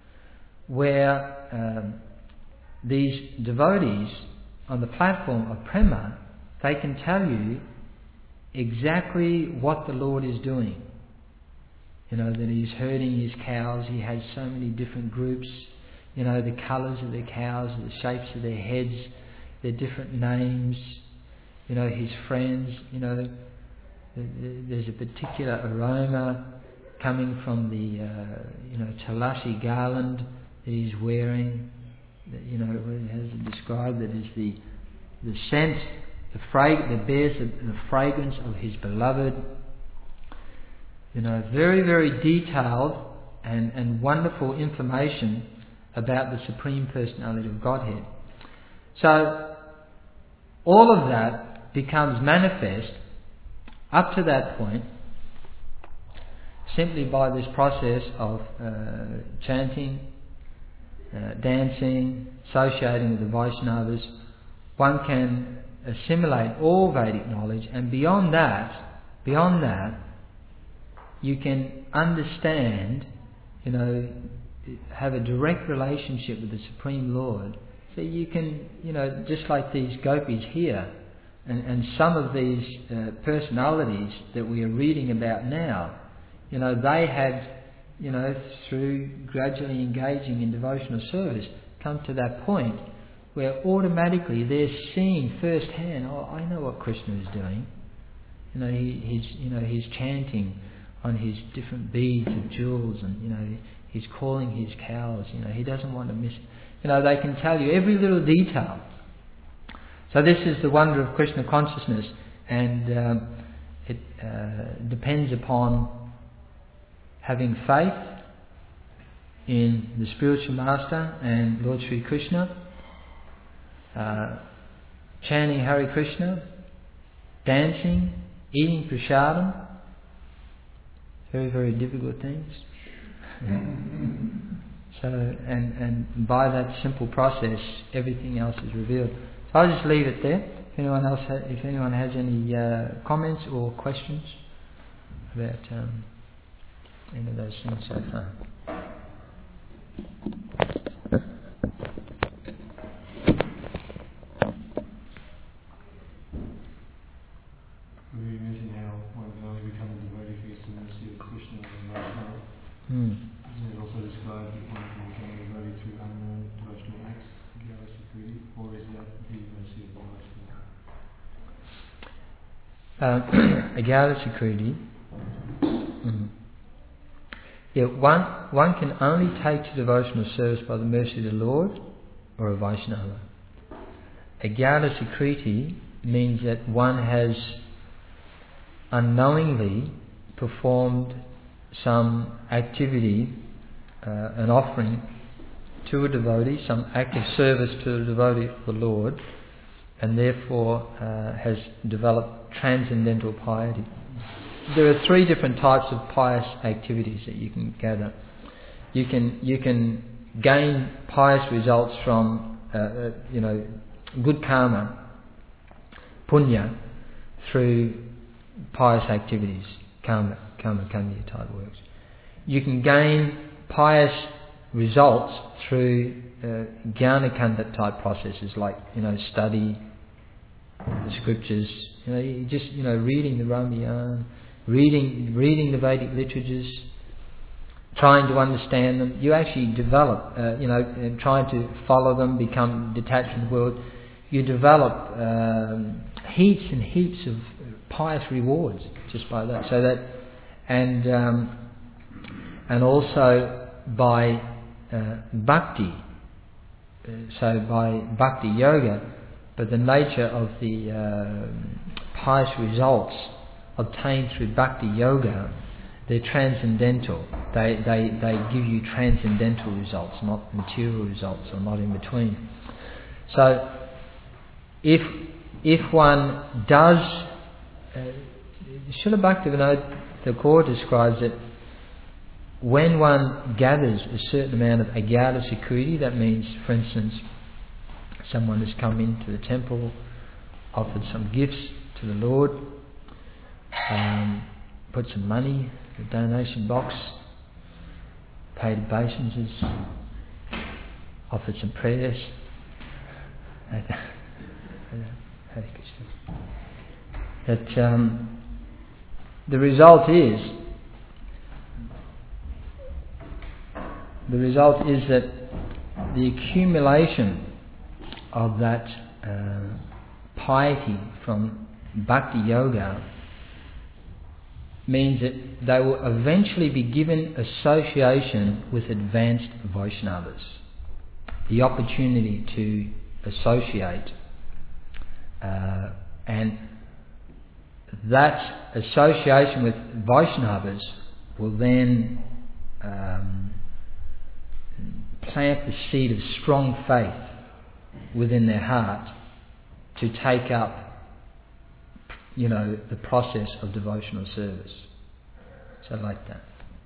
where um, these devotees on the platform of prema, they can tell you exactly what the Lord is doing. You know, that He's herding His cows, He has so many different groups, you know, the colours of the cows, the shapes of their heads, their different names, you know, His friends, you know, there's a particular aroma coming from the, uh, you know, Tulasi garland that He's wearing, that, you know, it has described that is the, the scent, the frag- that bears the, the fragrance of His beloved. You know, very, very detailed and, and wonderful information about the Supreme Personality of Godhead. So, all of that becomes manifest up to that point simply by this process of uh, chanting, uh, dancing, associating with the Vaishnavas. One can assimilate all Vedic knowledge, and beyond that, beyond that, you can understand, you know, have a direct relationship with the Supreme Lord. So you can, you know, just like these gopis here, and, and some of these uh, personalities that we are reading about now, you know, they had, you know, through gradually engaging in devotional service, come to that point where automatically they're seeing firsthand, oh, I know what Krishna is doing. You know, he, he's, you know, he's chanting on his different beads of jewels, and you know, he's calling his cows. You know, he doesn't want to miss. You know, they can tell you every little detail. So this is the wonder of Krishna consciousness, and um, it uh, depends upon having faith in the spiritual master and Lord Sri Krishna, uh, chanting Hare Krishna, dancing, eating prasadam. Very, very difficult things. So, and, and by that simple process, everything else is revealed. So I'll just leave it there. If anyone else, ha- if anyone has any uh, comments or questions about um, any of those things so far. Hmm. It is also described that one can become a devotee through unknown devotional acts, or is that Um, Agala Sikriti. Mm. Yeah, one one can only take to devotional service by the mercy of the Lord or a Vaishnava. Agala Sikriti means that one has unknowingly performed some activity, uh, an offering to a devotee, some act of service to a devotee of the Lord, and therefore uh, has developed transcendental piety. There are three different types of pious activities that you can gather. You can you can gain pious results from uh, uh, you know good karma, punya, through pious activities, karma, karma kanya type works. You can gain pious results through uh, jnana kanda type processes, like you know study the scriptures, you know, you just you know reading the Ramayana, reading reading the Vedic literatures, trying to understand them. You actually develop, uh, you know, and trying to follow them, become detached from the world. You develop um, heaps and heaps of pious rewards just by that. So that, and um, and also by uh, bhakti. Uh, so by bhakti yoga, but the nature of the uh, pious results obtained through bhakti yoga, they're transcendental. They they they give you transcendental results, not material results, or not in between. So, if if one does, uh, Srila Bhaktivinoda Thakur describes it. When one gathers a certain amount of agala sikriti, that means, for instance, someone has come into the temple, offered some gifts to the Lord, um, put some money in the donation box, paid obeisances, offered some prayers. Hare Krishna. That um, the result is, the result is that the accumulation of that uh, piety from bhakti yoga means that they will eventually be given association with advanced Vaishnavas. The opportunity to associate, uh, and that association with Vaishnavas will then um, plant the seed of strong faith within their heart to take up, you know, the process of devotional service. So like that.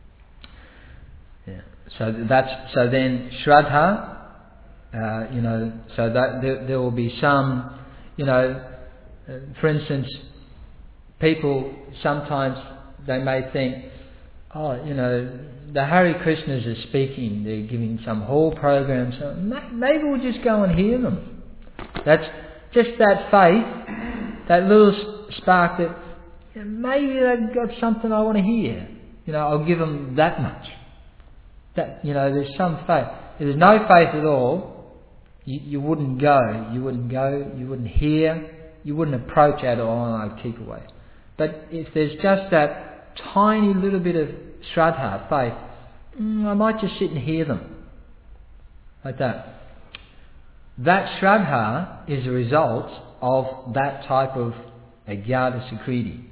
Yeah. So that's so then Shraddha, uh, you know, so that there, there will be some, you know, uh, for instance, people sometimes they may think, oh, you know, the Hare Krishnas are speaking, they're giving some whole program, so maybe we'll just go and hear them. That's just that faith, that little spark that, you know, maybe they've got something I want to hear. You know, I'll give them that much. That, you know, there's some faith. If there's no faith at all, you, you wouldn't go, you wouldn't go, you wouldn't hear, you wouldn't approach at all, and I'd keep away. But if there's just that tiny little bit of Shraddha, faith, mm, I might just sit and hear them. Like that. That Shraddha is a result of that type of Agyata Sikriti.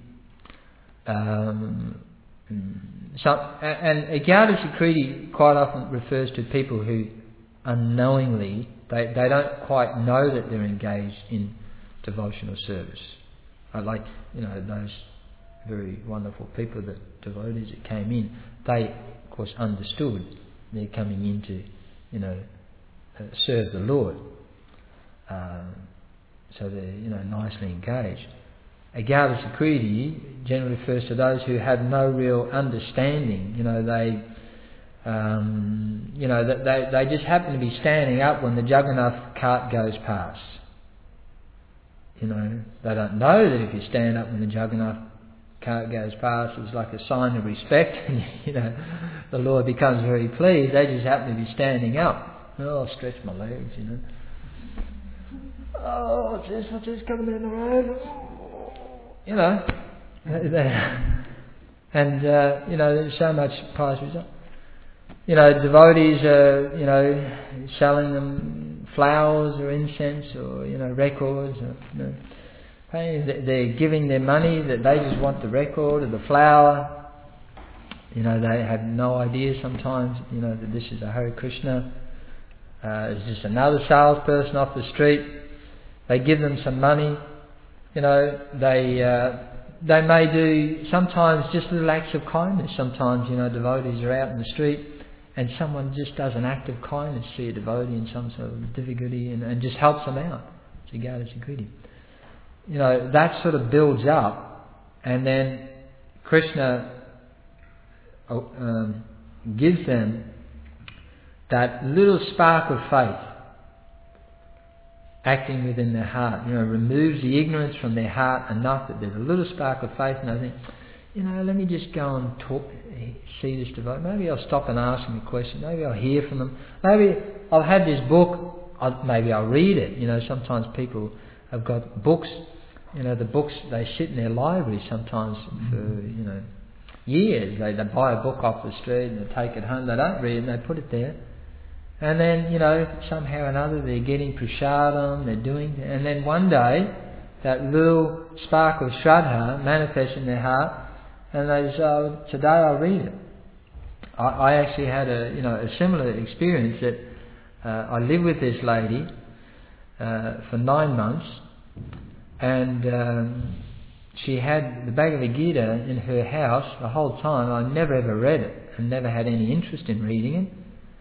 Um, so, and Agyata Sikriti quite often refers to people who unknowingly, they, they don't quite know that they're engaged in devotional service. I like, you know, those very wonderful people, the devotees that came in, they of course understood they're coming in to, you know, uh, serve the Lord. Um, so they're, you know, nicely engaged. Agyata Sikriti generally refers to those who have no real understanding. You know, they, um, you know, they they just happen to be standing up when the Jagannath cart goes past. You know, they don't know that if you stand up when the Jagannath cart goes past, it's like a sign of respect, and you know, the Lord becomes very pleased. They just happen to be standing up. Oh, I'll stretch my legs, you know. oh, what's this, what's this coming down the road? You know, and, uh, you know, there's so much pious result. You know, devotees are, you know, selling them flowers or incense or, you know, records. Or, you know, they're giving their money, that they just want the record or the flower. You know, they have no idea sometimes, you know, that this is a Hare Krishna. Uh, it's just another salesperson off the street. They give them some money. You know, they uh, they may do sometimes just little acts of kindness. Sometimes, you know, devotees are out in the street and someone just does an act of kindness to a devotee in some sort of difficulty and, and just helps them out. Jigata Sikriti. You know, that sort of builds up, and then Krishna um, gives them that little spark of faith acting within their heart. You know, removes the ignorance from their heart enough that there's a little spark of faith, and I think, you know, let me just go and talk, see this devotee. Maybe I'll stop and ask him a question. Maybe I'll hear from them. Maybe I'll have this book. I'll, maybe I'll read it. You know, sometimes people have got books. You know, the books, they sit in their library sometimes for, you know, years. They, they buy a book off the street and they take it home. They don't read it and they put it there. And then, you know, somehow or another they're getting prasadam, they're doing... And then one day, that little spark of Shraddha manifests in their heart, and they say, oh, today I'll read it. I, I actually had a, you know, a similar experience that uh, I lived with this lady uh, for nine months, and um, she had the Bhagavad Gita in her house the whole time. I never ever read it and never had any interest in reading it.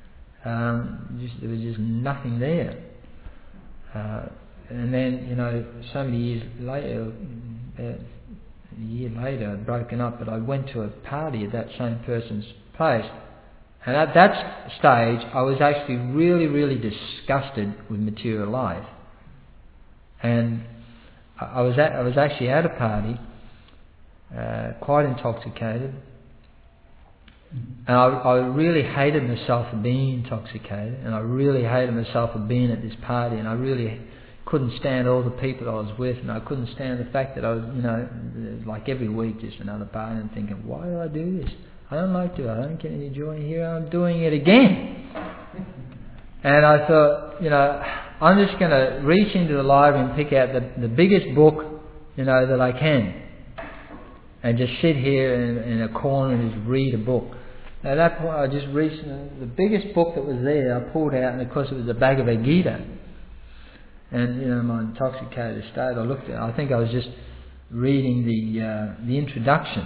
Um, just, there was just nothing there. Uh, and then, you know, so many years later, about a year later, I'd broken up, but I went to a party at that same person's place. And at that stage, I was actually really, really disgusted with material life. And I was at, I was actually at a party, uh, quite intoxicated. And I, I really hated myself for being intoxicated, and I really hated myself for being at this party, and I really couldn't stand all the people I was with, and I couldn't stand the fact that I was, you know, like every week just another party, and thinking, why do I do this? I don't like to, I don't get any joy here, I'm doing it again. And I thought, you know, I'm just going to reach into the library and pick out the, the biggest book, you know, that I can, and just sit here in, in a corner and just read a book. At that point, I just reached the biggest book that was there. I pulled out, and of course, it was the Bhagavad Gita. And you know, my intoxicated state, I looked at it. I think I was just reading the uh, the introduction,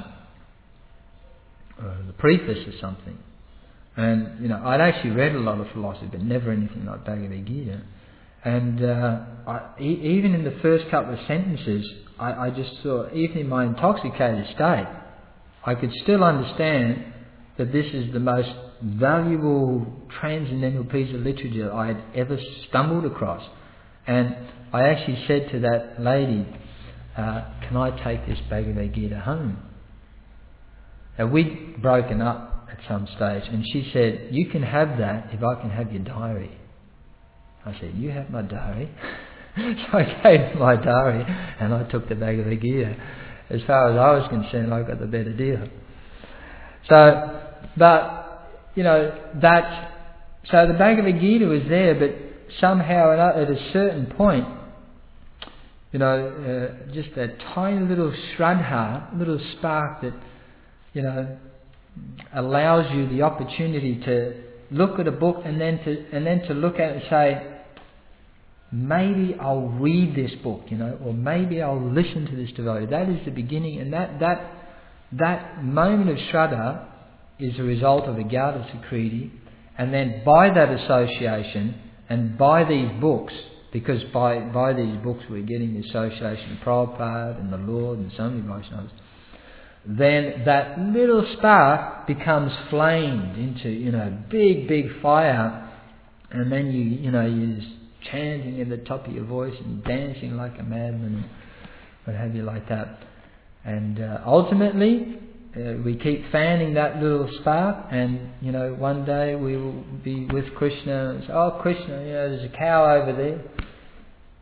or the preface or something. And you know, I'd actually read a lot of philosophy, but never anything like Bhagavad Gita. And uh, I, e- even in the first couple of sentences, I, I just saw, even in my intoxicated state, I could still understand that this is the most valuable transcendental piece of literature I had ever stumbled across. And I actually said to that lady, uh, can I take this Bhagavad Gita home? Now, we'd broken up at some stage, and she said, you can have that if I can have your diary. I said, you have my diary? So I gave her my diary, and I took the Bhagavad Gita. As far as I was concerned, I got the better deal. So, but, you know, that, so the Bhagavad Gita was there, but somehow or another, at a certain point, you know, uh, just a tiny little shraddha, little spark that, you know, allows you the opportunity to look at a book and then to and then to look at it and say, maybe I'll read this book, you know, or maybe I'll listen to this devotee. That is the beginning, and that that that moment of shraddha is a result of Agyata Sukriti, and then by that association and by these books, because by by these books we're getting the association of Prabhupada and the Lord and so many Vaishnavas, then that little spark becomes flamed into, you know, big, big fire, and then you, you know, you're just chanting at the top of your voice and dancing like a madman and what have you like that. And uh, ultimately, uh, we keep fanning that little spark, and, you know, one day we will be with Krishna and say, oh, Krishna, you know, there's a cow over there.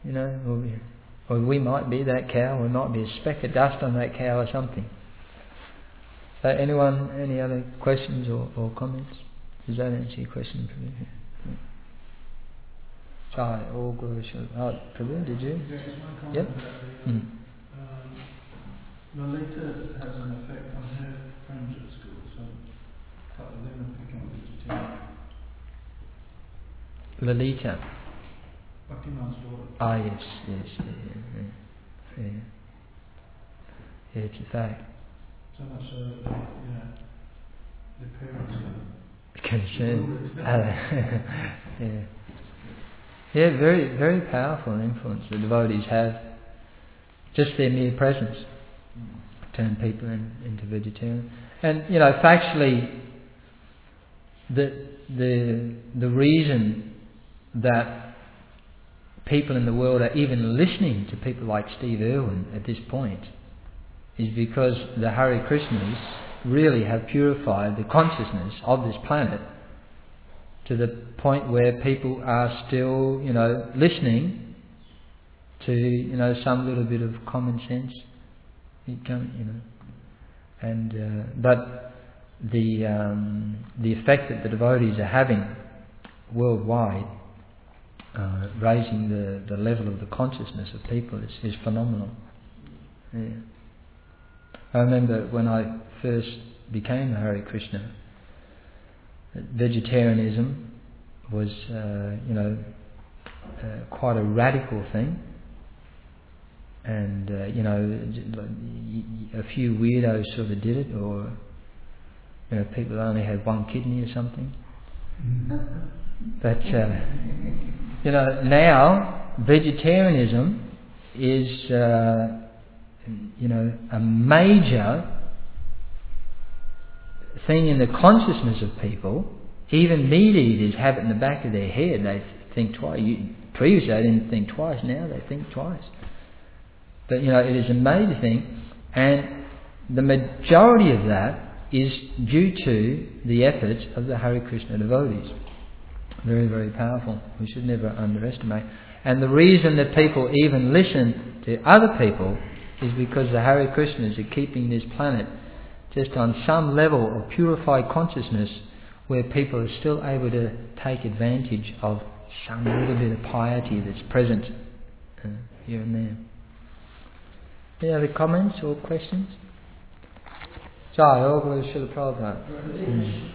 you know, or we, or we might be that cow, or we might be a speck of dust on that cow or something. So anyone, any other questions or, or comments? Does that answer your question, Prabhu? Sorry, all good. Oh, Prabhu, did you? Yeah, just one comment yep. about the, Mm. um, Lalita has an effect on her friends at school, so a couple of them are picking vegetarian. Lalita. Bhaktiman's daughter. Ah, yes, yes, yeah, yeah, yeah. yeah. Yeah, it's a fact. So much so that, they, you know, the parents are concerned. Uh, yeah. Yeah, very, very powerful influence the devotees have. Just their mere presence turn people in, into vegetarian. And you know, factually, the the the reason that people in the world are even listening to people like Steve Irwin at this point is because the Hare Krishnas really have purified the consciousness of this planet to the point where people are still, you know, listening to, you know, some little bit of common sense, you know, and uh, but the um, the effect that the devotees are having worldwide, uh, raising the, the level of the consciousness of people is, is phenomenal. Yeah. I remember when I first became a Hare Krishna, vegetarianism was, uh, you know, uh, quite a radical thing, and uh, you know, a few weirdos sort of did it, or you know, people only had one kidney or something. But uh, you know, now vegetarianism is, uh, you know, a major thing in the consciousness of people. Even meat eaters have it in the back of their head. They think twice. You, previously they didn't think twice. Now they think twice. But you know, it is a major thing, and the majority of that is due to the efforts of the Hare Krishna devotees. Very, very powerful. We should never underestimate. And the reason that people even listen to other people is because the Hare Krishnas are keeping this planet just on some level of purified consciousness where people are still able to take advantage of some little bit of piety that's present uh, here and there. Any other comments or questions? Jai, over to Srila Prabhupada. Mm.